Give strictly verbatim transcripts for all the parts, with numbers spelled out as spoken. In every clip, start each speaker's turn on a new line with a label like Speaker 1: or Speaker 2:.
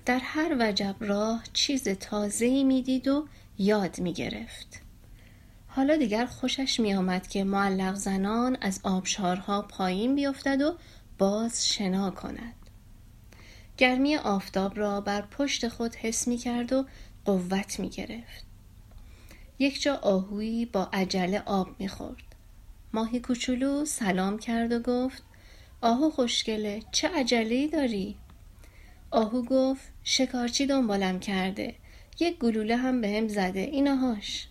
Speaker 1: در هر وجب راه چیز تازه‌ای می‌دید و یاد می‌گرفت. حالا دیگر خوشش می‌آمد که معلق زنان از آبشارها پایین بیفتد و باز شنا کند. گرمی آفتاب را بر پشت خود حس می‌کرد و قوت می‌گرفت. یک جا آهویی با عجله آب می‌خورد. ماهی کوچولو سلام کرد و گفت: آهو خوشگله، چه عجله‌ای داری؟ آهو گفت: شکارچی دنبالم کرده، یک گلوله هم بهم زده، اینهاش.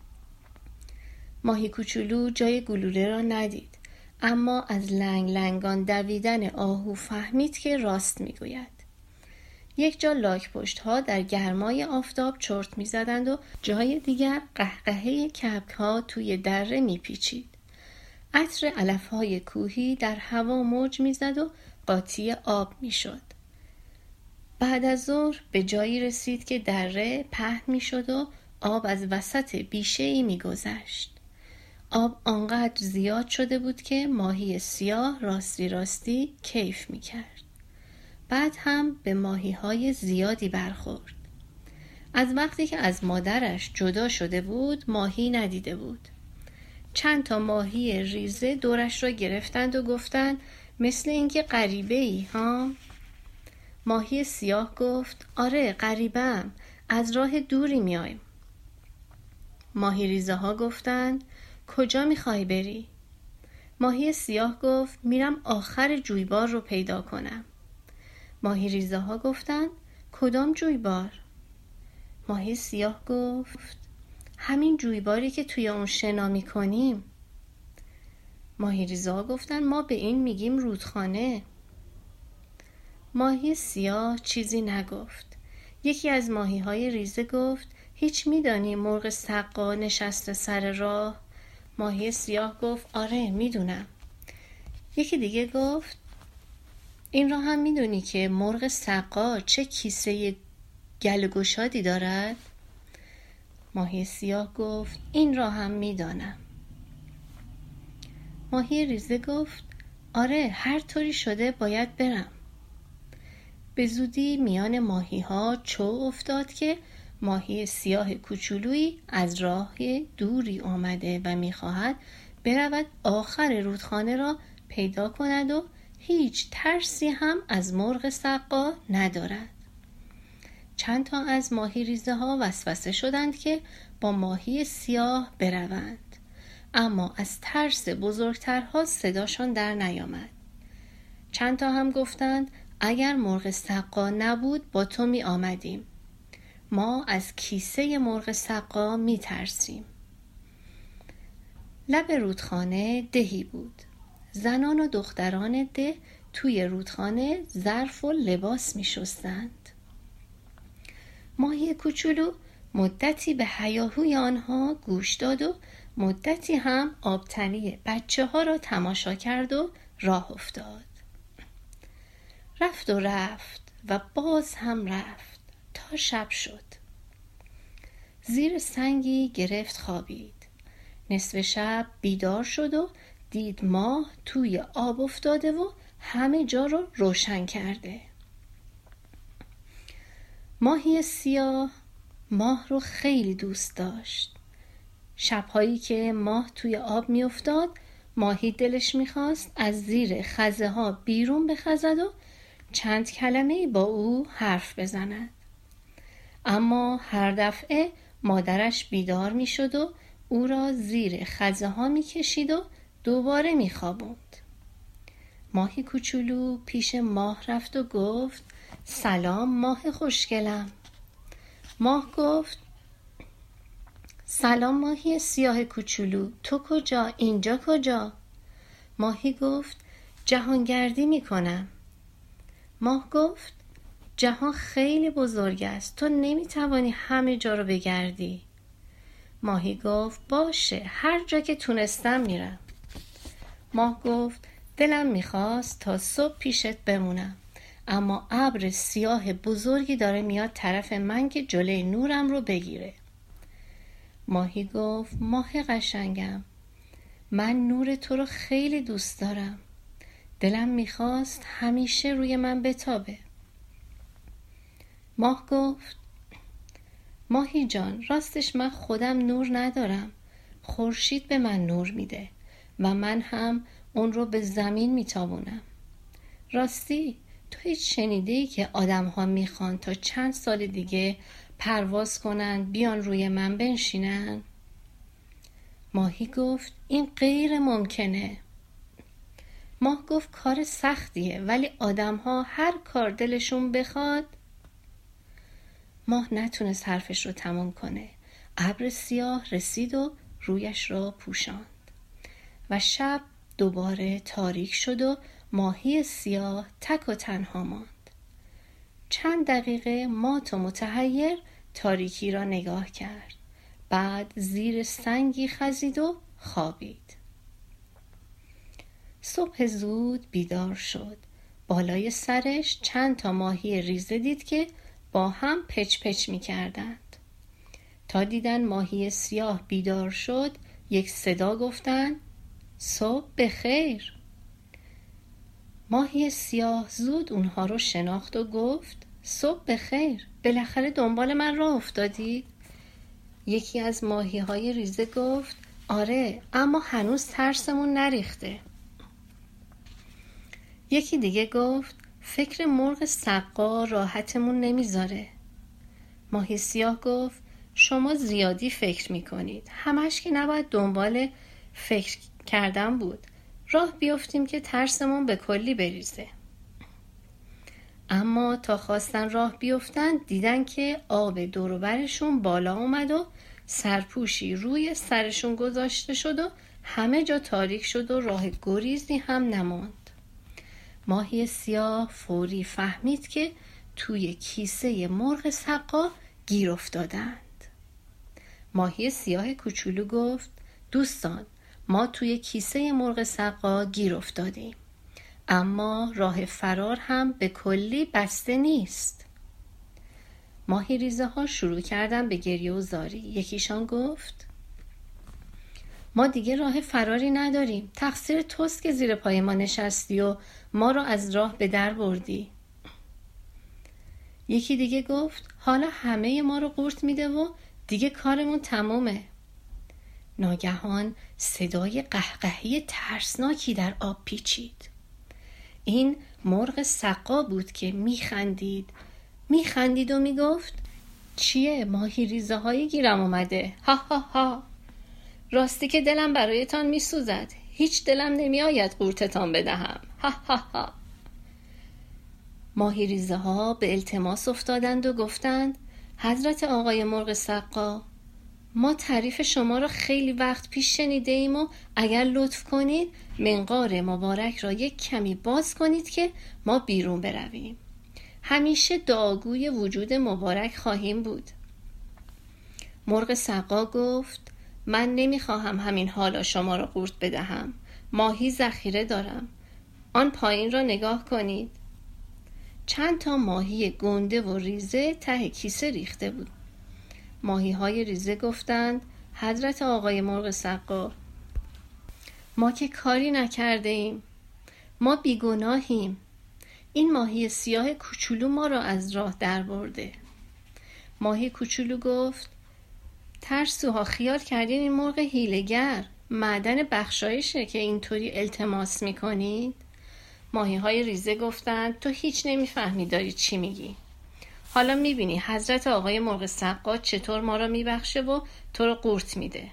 Speaker 1: ماهی کوچولو جای گلوله را ندید، اما از لنگ لنگان دویدن آهو فهمید که راست میگوید. یک جا لاک پشت ها در گرمای آفتاب چرت می زدند و جای دیگر قهقهه کبک ها توی دره می پیچید. عطر علف های کوهی در هوا موج می زد و قاطی آب می شد. بعد از ظهر به جایی رسید که دره پهن می شد و آب از وسط بیشه‌ای می گذشت. آب آنقدر زیاد شده بود که ماهی سیاه راستی راستی کیف می کرد. بعد هم به ماهی‌های زیادی برخورد. از وقتی که از مادرش جدا شده بود ماهی ندیده بود. چند تا ماهی ریزه دورش را گرفتند و گفتند: مثل اینکه غریبه‌ای ها؟ ماهی سیاه گفت: آره غریبه‌ام، از راه دوری میایم. ماهی ریزه ها گفتند: کجا میخوای بری؟ ماهی سیاه گفت: میرم آخر جویبار رو پیدا کنم. ماهی ریزه ها گفتند: کدام جویبار؟ ماهی سیاه گفت: همین جویباری که توی اون شنا میکنیم. ماهی ریزه ها گفتند: ما به این میگیم رودخانه. ماهی سیاه چیزی نگفت. یکی از ماهی های ریزه گفت: هیچ میدانی مرغ سقا نشسته سر راه؟ ماهی سیاه گفت: آره میدونم. یکی دیگه گفت: این را هم میدونی که مرغ سقا چه کیسه گل گشادی دارد؟ ماهی سیاه گفت: این را هم میدانم. ماهی ریزه گفت: آره هر طوری شده باید برم. به زودی میان ماهی ها چو افتاد که ماهی سیاه کوچولویی از راه دوری آمده و میخواهد برود آخر رودخانه را پیدا کند و هیچ ترسی هم از مرغ سقا ندارد. چند تا از ماهی ریزه ها وسوسه شدند که با ماهی سیاه بروند، اما از ترس بزرگترها صداشان در نیامد. چند تا هم گفتند: اگر مرغ سقا نبود با تو می آمدیم. ما از کیسه مرغ سقا می ترسیم. لب رودخانه دهی بود. زنان و دختران ده توی رودخانه ظرف و لباس می شستند. ماهی کوچولو مدتی به هیاهوی آنها گوش داد و مدتی هم آبتنی بچه ها را تماشا کرد و راه افتاد. رفت و رفت و باز هم رفت تا شب شد. زیر سنگی گرفت خوابید. نصف شب بیدار شد و دید ماه توی آب افتاده و همه جا رو روشن کرده. ماهی سیاه ماه رو خیلی دوست داشت. شبهایی که ماه توی آب می افتاد ماهی دلش می خواست از زیر خزه ها بیرون بخزد و چند کلمه با او حرف بزند. اما هر دفعه مادرش بیدار می شد و او را زیر خزه ها می کشید و دوباره می خوابوند. ماهی کوچولو پیش ماه رفت و گفت: سلام ماه خوشگلم. ماه گفت: سلام ماهی سیاه کوچولو، تو کجا؟ اینجا کجا؟ ماهی گفت: جهانگردی می کنم. ماه گفت: جهان خیلی بزرگ است، تو نمی توانی همه جا رو بگردی. ماهی گفت: باشه، هر جا که تونستم میرم. ماه گفت: دلم میخواست تا صبح پیشت بمونم، اما ابر سیاه بزرگی داره میاد طرف من که جلوی نورم رو بگیره. ماهی گفت: ماه قشنگم، من نور تو رو خیلی دوست دارم، دلم میخواست همیشه روی من بتابه. ماه گفت ماهی جان، راستش من خودم نور ندارم. خورشید به من نور میده و من هم اون رو به زمین میتابونم. راستی تو هیچ شنیده‌ای که آدم ها میخوان تا چند سال دیگه پرواز کنن بیان روی من بنشینن؟ ماهی گفت این غیر ممکنه. ماه گفت کار سختیه، ولی آدم ها هر کار دلشون بخواد. ماه نتونست حرفش رو تمام کنه. ابر سیاه رسید و رویش را پوشاند و شب دوباره تاریک شد و ماهی سیاه تک و تنها ماند. چند دقیقه مات و متحیر تاریکی را نگاه کرد. بعد زیر سنگی خزید و خوابید. صبح زود بیدار شد. بالای سرش چند تا ماهی ریزه دید که با هم پچ پچ می کردند. تا دیدن ماهی سیاه بیدار شد، یک صدا گفتند صبح بخیر. ماهی سیاه زود اونها رو شناخت و گفت صبح بخیر، بالاخره دنبال من راه افتادید؟ یکی از ماهی های ریزه گفت آره، اما هنوز ترسمون نریخته. یکی دیگه گفت فکر مرغ سقا راحتمون نمیذاره. ماهی سیاه گفت شما زیادی فکر میکنید، همش که نباید دنبال فکر کردن بود. راه بیفتیم که ترسمون به کلی بریزه. اما تا خواستن راه بیفتن دیدن که آب دور و برشون بالا اومد و سرپوشی روی سرشون گذاشته شد و همه جا تاریک شد و راه گریزی هم نماند. ماهی سیاه فوری فهمید که توی کیسه مرغ سقا گیر افتادند. ماهی سیاه کوچولو گفت دوستان، ما توی کیسه مرغ سقا گیر افتادیم، اما راه فرار هم به کلی بسته نیست. ماهی ریزه ها شروع کردن به گریه و زاری. یکیشان گفت ما دیگه راه فراری نداریم. تقصیر توست که زیر پای ما نشستی و ما رو از راه به در بردی. یکی دیگه گفت حالا همه ما رو قورت میده و دیگه کارمون تمومه. ناگهان صدای قهقهی ترسناکی در آب پیچید. این مرغ سقا بود که میخندید میخندید و میگفت چیه ماهی ریزه هایی گیرم اومده؟ ها ها ها. راستی که دلم برایتان میسوزد، هیچ دلم نمیآید قورتتان بدهم. ها ها ها. ماهی ریزه ها به التماس افتادند و گفتند حضرت آقای مرغ سقا، ما تعریف شما را خیلی وقت پیش شنیده ایم و اگر لطف کنید منقار مبارک را یک کمی باز کنید که ما بیرون برویم. همیشه دعاگوی وجود مبارک خواهیم بود. مرغ سقا گفت من نمیخواهم همین حالا شما را قورت بدهم. ماهی ذخیره دارم. آن پایین را نگاه کنید. چند تا ماهی گنده و ریزه ته کیسه ریخته بود. ماهی های ریزه گفتند حضرت آقای مرغ سقا، ما که کاری نکرده ایم، ما بیگناهیم. این ماهی سیاه کوچولو ما را از راه در برده. ماهی کوچولو گفت ترسوها، خیال کردین این مرغ هیله‌گر معدن بخشایشه که اینطوری التماس میکنید؟ ماهی های ریزه گفتند تو هیچ نمیفهمی داری چی میگی. حالا میبینی حضرت آقای مرغ سقا چطور ما را میبخشه و تو رو قورت میده.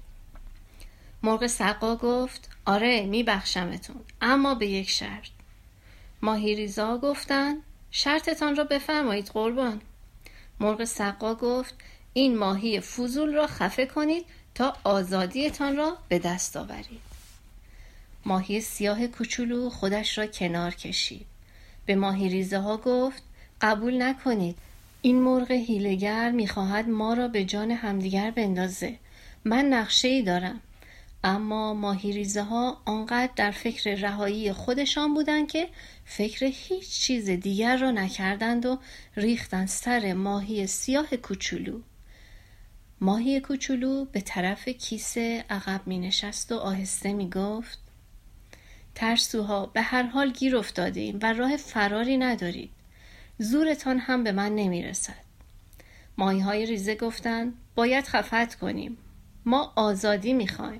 Speaker 1: مرغ سقا گفت آره میبخشمتون، اما به یک شرط. ماهی ریزا گفتند شرطتان را بفرمایید قربان. مرغ سقا گفت این ماهی فضول را خفه کنید تا آزادیتان را به دست آورید. ماهی سیاه کوچولو خودش را کنار کشید. به ماهی ریزه ها گفت قبول نکنید، این مرغ هیله‌گر میخواهد ما را به جان همدیگر بندازه. من نقشه‌ای دارم. اما ماهی ریزه ها آنقدر در فکر رهایی خودشان بودند که فکر هیچ چیز دیگر را نکردند و ریختند سر ماهی سیاه کوچولو. ماهی کوچولو به طرف کیسه عقب می نشست و آهسته می گفت ترسوها، به هر حال گیر افتادیم و راه فراری ندارید. زورتان هم به من نمیرسد. ماهی های ریزه گفتند باید خفت کنیم. ما آزادی میخوایم.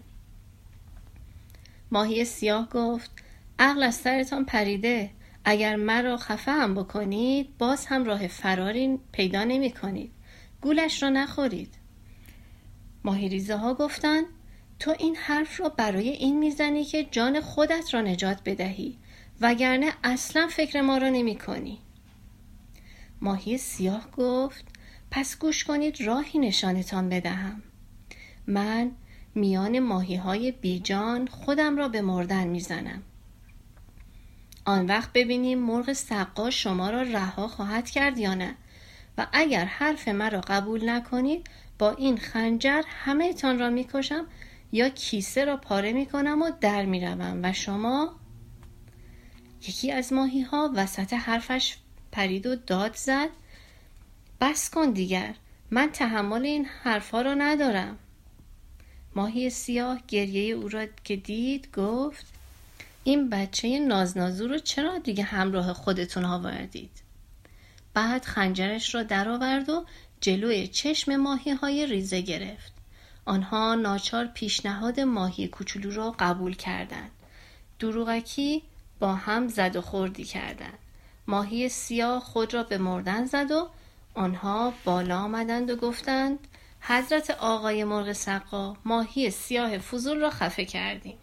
Speaker 1: ماهی سیاه گفت عقل از سرتان پریده. اگر مرا خفه هم بکنید باز هم راه فراری پیدا نمی کنید. گولش را نخورید. ماهی ریزه ها گفتند تو این حرف را برای این میزنی که جان خودت را نجات بدهی، وگرنه اصلا فکر ما را نمی کنی. ماهی سیاه گفت پس گوش کنید راهی نشانتان بدهم. من میان ماهی های بیجان خودم را به مردن میزنم. آن وقت ببینیم مرغ سقا شما را رها خواهد کرد یا نه، و اگر حرف مرا قبول نکنید با این خنجر همه تان را میکشم یا کیسه را پاره میکنم و در میروم و شما. یکی از ماهی ها وسط حرفش پرید و داد زد بس کن دیگر، من تحمل این حرفا را ندارم. ماهی سیاه گریه او را که دید گفت این بچه نازنازو رو چرا دیگه همراه خودتون آوردید؟ بعد خنجرش را در آورد و جلوی چشم ماهی های ریزه گرفت. آنها ناچار پیشنهاد ماهی کوچولو را قبول کردند. دروغکی با هم زد و خوردی کردند. ماهی سیاه خود را به مردن زد و آنها بالا آمدند و گفتند حضرت آقای مرغ سقا، ماهی سیاه فضول را خفه کردیم.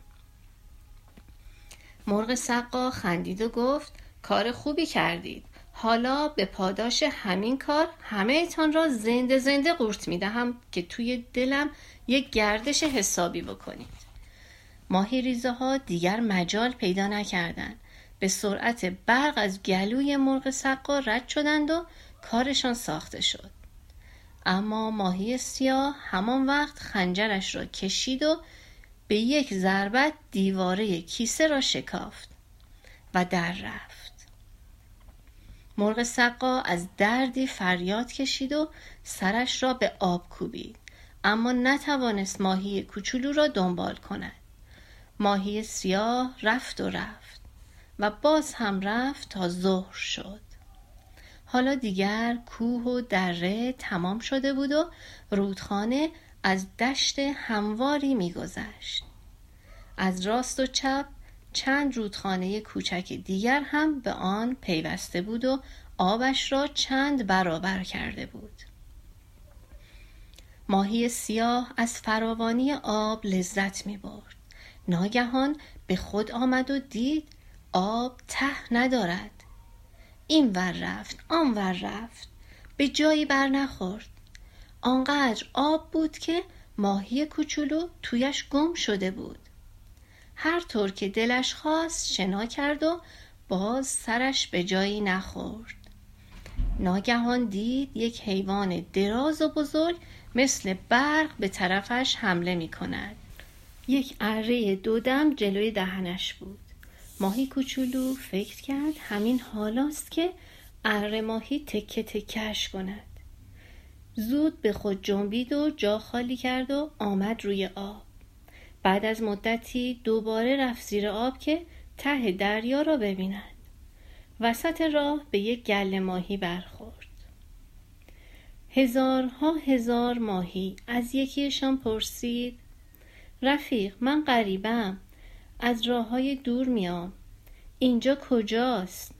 Speaker 1: مرغ سقا خندید و گفت کار خوبی کردید. حالا به پاداش همین کار همه ایتان را زنده زنده قورت می دهم که توی دلم یک گردش حسابی بکنید. ماهی ریزه ها دیگر مجال پیدا نکردند. به سرعت برق از گلوی مرغ سقا رد شدند و کارشان ساخته شد. اما ماهی سیاه همان وقت خنجرش را کشید و به یک ضربت دیواره کیسه را شکافت و در رفت. مرغ سقا از دردی فریاد کشید و سرش را به آب کوبید، اما نتوانست ماهی کوچولو را دنبال کند. ماهی سیاه رفت و رفت و باز هم رفت تا ظهر شد. حالا دیگر کوه و دره تمام شده بود و رودخانه از دشت همواری می‌گذشت. از راست و چپ چند رودخانه کوچک دیگر هم به آن پیوسته بود و آبش را چند برابر کرده بود. ماهی سیاه از فراوانی آب لذت می‌برد. ناگهان به خود آمد و دید آب ته ندارد. این ور رفت، آن ور رفت، به جایی بر نخورد. آنقدر آب بود که ماهی کوچولو تویش گم شده بود. هر طور که دلش خواست شنا کرد و باز سرش به جایی نخورد. ناگهان دید یک حیوان دراز و بزرگ مثل برق به طرفش حمله می کند. یک اره دودم جلوی دهنش بود. ماهی کوچولو فکر کرد همین حالاست که اره ماهی تکه تکهش کند. زود به خود جنبید و جا خالی کرد و آمد روی آب. بعد از مدتی دوباره رفت زیر آب که ته دریا را ببیند. وسط راه به یک گله ماهی برخورد. هزارها هزار ماهی از یکیشان پرسید رفیق، من غریبم، از راههای دور میام، اینجا کجاست؟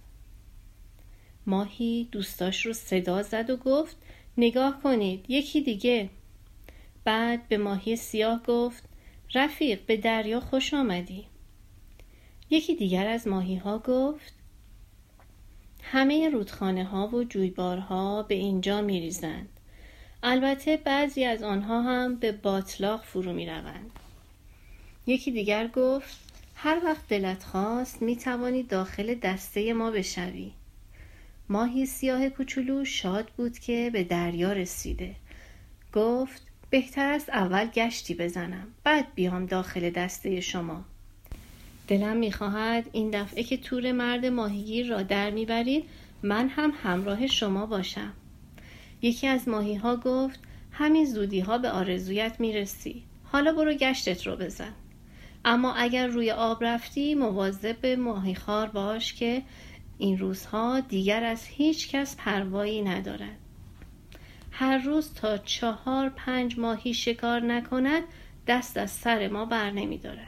Speaker 1: ماهی دوستاش رو صدا زد و گفت نگاه کنید، یکی دیگه. بعد به ماهی سیاه گفت رفیق، به دریا خوش آمدی. یکی دیگر از ماهی ها گفت همه رودخانه ها و جویبارها به اینجا می ریزند. البته بعضی از آنها هم به باطلاق فرو می روند. یکی دیگر گفت هر وقت دلت خواست می توانی داخل دسته ما بشوی. ماهی سیاه کوچولو شاد بود که به دریا رسیده. گفت بهتر است اول گشتی بزنم، بعد بیام داخل دسته شما. دلم میخواهد این دفعه که تور مرد ماهیگیر را در میبرید من هم همراه شما باشم. یکی از ماهی ها گفت همین زودی ها به آرزویت میرسی. حالا برو گشتت رو بزن. اما اگر روی آب رفتی مواظب ماهی خار باش که این روزها دیگر از هیچ کس پروایی ندارد. هر روز تا چهار پنج ماهی شکار نکند دست از سر ما بر نمی دارد.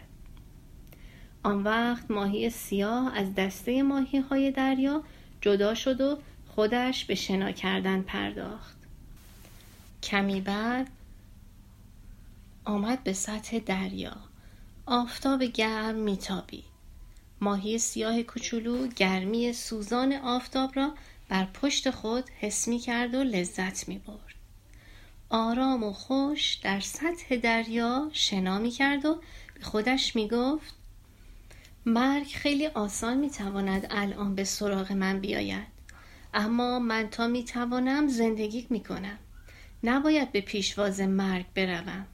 Speaker 1: آن وقت ماهی سیاه از دسته ماهی های دریا جدا شد و خودش به شنا کردن پرداخت. کمی بعد آمد به سطح دریا. آفتاب گرم میتابید. ماهی سیاه کوچولو گرمی سوزان آفتاب را بر پشت خود حس می کرد و لذت می برد. آرام و خوش در سطح دریا شنا می کرد و به خودش می گفت مرگ خیلی آسان می تواند الان به سراغ من بیاید، اما من تا می توانم زندگی می کنم. نباید به پیشواز مرگ بروم.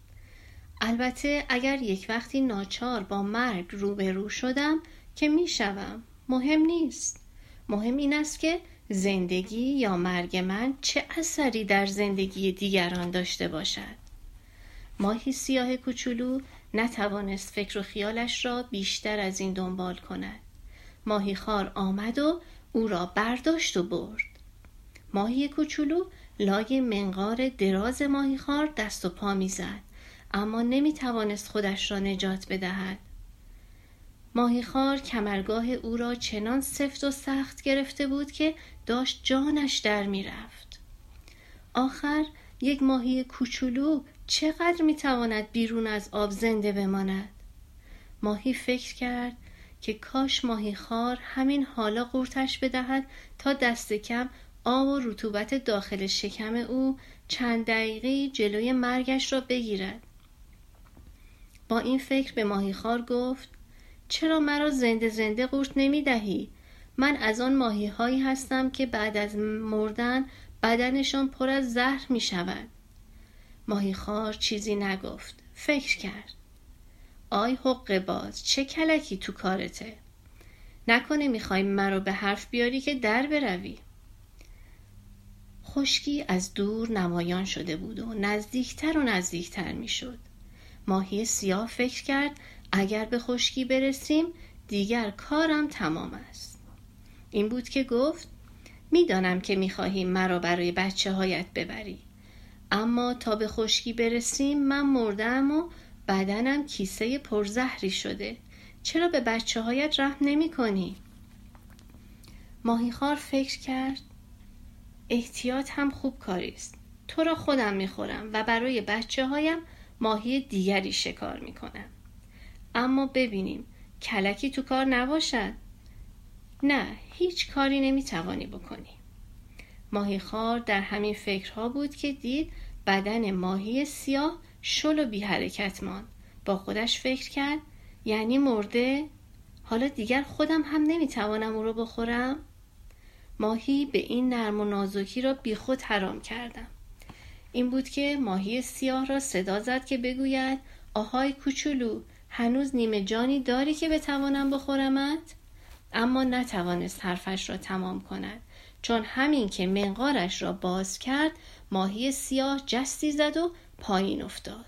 Speaker 1: البته اگر یک وقتی ناچار با مرگ روبرو شدم که می شوم، مهم نیست. مهم این است که زندگی یا مرگ من چه اثری در زندگی دیگران داشته باشد. ماهی سیاه کوچولو نتوانست فکر و خیالش را بیشتر از این دنبال کند. ماهی خار آمد و او را برداشت و برد. ماهی کوچولو لای منقار دراز ماهی خار دست و پا می زد، اما نمی توانست خودش را نجات بدهد. ماهی خار کمرگاه او را چنان سفت و سخت گرفته بود که داشت جانش در می رفت. آخر یک ماهی کوچولو چقدر می تواند بیرون از آب زنده بماند؟ ماهی فکر کرد که کاش ماهی خار همین حالا قورتش بدهد تا دست کم آب و رطوبت داخل شکم او چند دقیقه جلوی مرگش را بگیرد. با این فکر به ماهی خار گفت چرا مرا زنده زنده قورت نمی دهی؟ من از آن ماهی هایی هستم که بعد از مردن بدنشان پر از زهر می شود. ماهی خار چیزی نگفت. فکر کرد. آی حقه باز، چه کلکی تو کارته؟ نکنه می خواهی مرا به حرف بیاری که در بروی؟ خشکی از دور نمایان شده بود و نزدیکتر و نزدیکتر می شد. ماهی سیاه فکر کرد اگر به خشکی برسیم دیگر کارم تمام است. این بود که گفت میدانم که میخواهی مرا برای بچه هایت ببری، اما تا به خشکی برسیم من مردم و بدنم کیسه پرزهری شده. چرا به بچه هایت رحم نمی کنی؟ ماهیخوار فکر کرد احتیاط هم خوب کاریست. تو را خودم میخورم و برای بچه هایم ماهی دیگری شکار میکنم. اما ببینیم کلکی تو کار نباشد. نه، هیچ کاری نمیتوانی بکنی. ماهیخوار در همین فکرها بود که دید بدن ماهی سیاه شل و بی حرکت ماند. با خودش فکر کرد یعنی مرده؟ حالا دیگر خودم هم نمیتوانم او رو بخورم؟ ماهی به این نرم و نازکی را بی خود حرام کردم. این بود که ماهی سیاه را صدا زد که بگوید آهای کوچولو، هنوز نیمه جانی داری که بتوانم بخورمت؟ اما نتوانست حرفش را تمام کند، چون همین که منقارش را باز کرد ماهی سیاه جستی زد و پایین افتاد.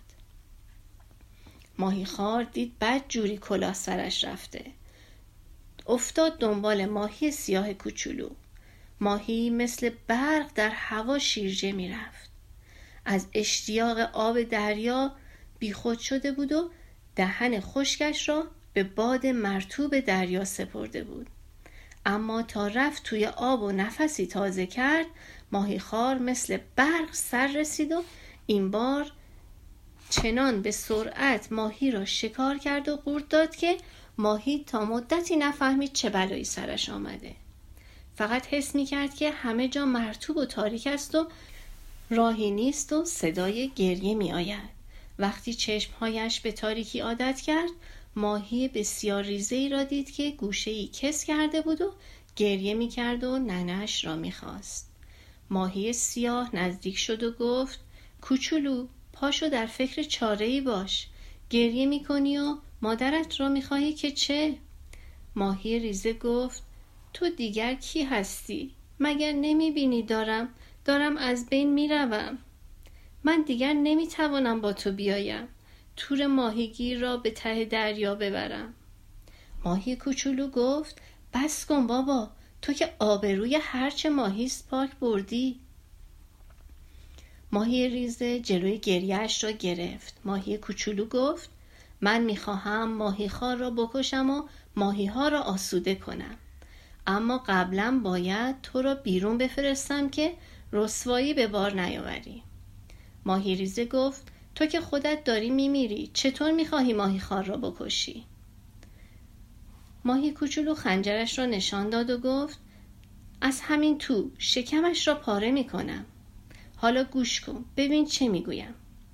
Speaker 1: ماهی خار دید بد جوری کلاه سرش رفته. افتاد دنبال ماهی سیاه کوچولو. ماهی مثل برق در هوا شیرجه می رفت. از اشتیاق آب دریا بیخود شده بود و دهن خشکش را به باد مرطوب دریا سپرده بود. اما تا رفت توی آب و نفسی تازه کرد، ماهیخوار مثل برق سر رسید و این بار چنان به سرعت ماهی را شکار کرد و قورت داد که ماهی تا مدتی نفهمید چه بلایی سرش آمده. فقط حس می کرد که همه جا مرطوب و تاریک است و راهی نیست و صدای گریه می آید. وقتی چشمهایش به تاریکی عادت کرد، ماهی بسیار ریزه‌ای را دید که گوشه‌ای کس کرده بود و گریه می کرد و ننه‌اش را می خواست. ماهی سیاه نزدیک شد و گفت کوچولو، پاشو در فکر چاره‌ای باش. گریه می کنی و مادرت را می خواهی که چه؟ ماهی ریزه گفت تو دیگر کی هستی؟ مگر نمی بینی دارم دارم از بین می روم. من دیگر نمی توانم با تو بیایم. تور ماهیگیر را به ته دریا ببرم. ماهی کوچولو گفت بس کن بابا، تو که آبروی هرچه ماهیست پاک بردی. ماهی ریزه جلوی گریه‌اش را گرفت. ماهی کوچولو گفت من میخواهم ماهی خار را بکشم و ماهی ها را آسوده کنم، اما قبلا باید تو را بیرون بفرستم که رسوایی به بار نیاوری. ماهی ریزه گفت تو که خودت داری میمیری، چطور میخواهی ماهی خار را بکشی؟ ماهی کوچولو خنجرش را نشان داد و گفت از همین تو شکمش را پاره میکنم. حالا گوش کن ببین چه میگویم.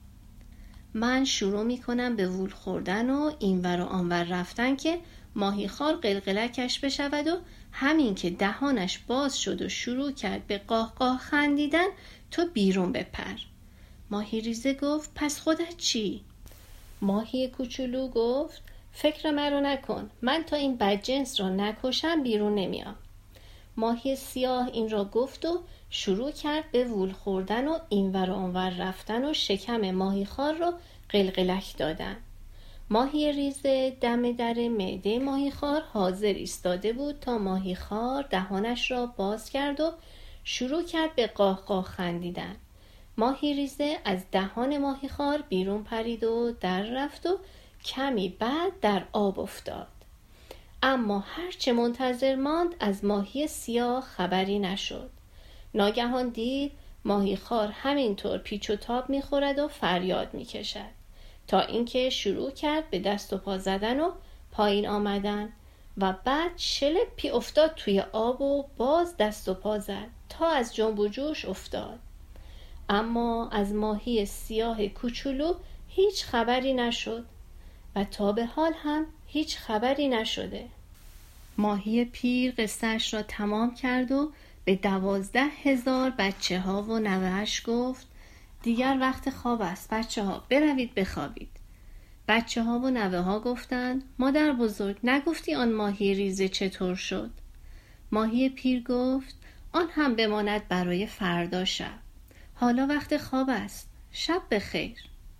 Speaker 1: من شروع میکنم به وول خوردن و اینور و آنور رفتن که ماهی خار قلقلکش بشود و همین که دهانش باز شد و شروع کرد به قاه قاه خندیدن تو بیرون بپر. ماهی ریزه گفت پس خودت چی؟ ماهی کوچولو گفت فکر مرا نکن، من تا این بدجنس را نکشم بیرون نمیام. ماهی سیاه این را گفت و شروع کرد به وول خوردن و اینور و آنور رفتن و شکم ماهی خار را قلقلک دادن. ماهی ریزه دم در معده ماهی خار حاضر ایستاده بود تا ماهی خار دهانش را باز کرد و شروع کرد به قاه قاه خندیدن. ماهی ریزه از دهان ماهی خار بیرون پرید و در رفت و کمی بعد در آب افتاد. اما هرچه منتظر ماند از ماهی سیاه خبری نشد. ناگهان دید ماهی خار همینطور پیچ و تاب میخورد و فریاد میکشد تا اینکه شروع کرد به دست و پا زدن و پایین آمدن و بعد شلپی افتاد توی آب و باز دست و پا زد تا از جنب و جوش افتاد. اما از ماهی سیاه کوچولو هیچ خبری نشد و تا به حال هم هیچ خبری نشده. ماهی پیر قصه‌اش را تمام کرد و به دوازده هزار بچه ها و نوه‌اش گفت دیگر وقت خواب است بچه ها، بروید بخوابید. بچه ها و نوه ها گفتند مادر بزرگ نگفتی آن ماهی ریزه چطور شد؟ ماهی پیر گفت آن هم بماند برای فردا شب. حالا وقت خواب است. شب بخیر.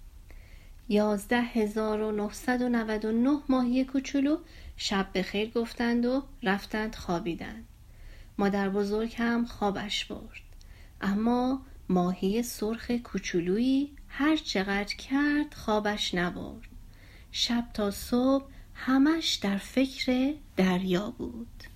Speaker 1: یازده هزار و نهصد و نود و نه ماهی کوچولو شب بخیر گفتند و رفتند خوابیدند. مادر بزرگ هم خوابش برد. اما ماهی سرخ کوچولویی هر چقدر کرد خوابش نبرد. شب تا صبح همش در فکر دریا بود.